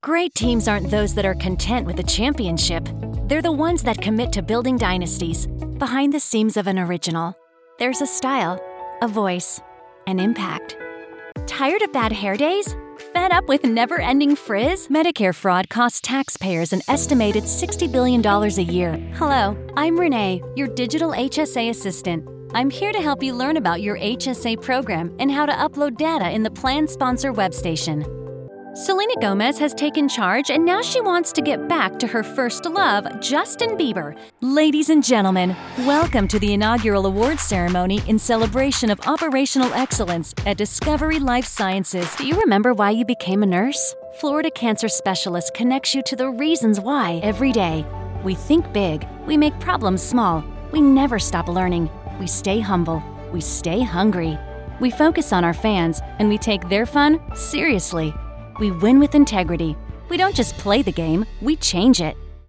Great teams aren't those that are content with a championship. They're the ones that commit to building dynasties. Behind the seams of an original, there's a style, a voice, an impact. Tired of bad hair days? Fed up with never-ending frizz? Medicare fraud costs taxpayers an estimated $60 billion a year. Hello, I'm Renee, your digital HSA assistant. I'm here to help you learn about your HSA program and how to upload data in the plan sponsor web station. Selena Gomez has taken charge, and now she wants to get back to her first love, Justin Bieber. Ladies and gentlemen, welcome to the inaugural awards ceremony in celebration of operational excellence at Discovery Life Sciences. Do you remember why you became a nurse? Florida Cancer Specialist connects you to the reasons why every day. We think big, we make problems small, we never stop learning, we stay humble, we stay hungry. We focus on our fans, and we take their fun seriously. We win with integrity. We don't just play the game, we change it.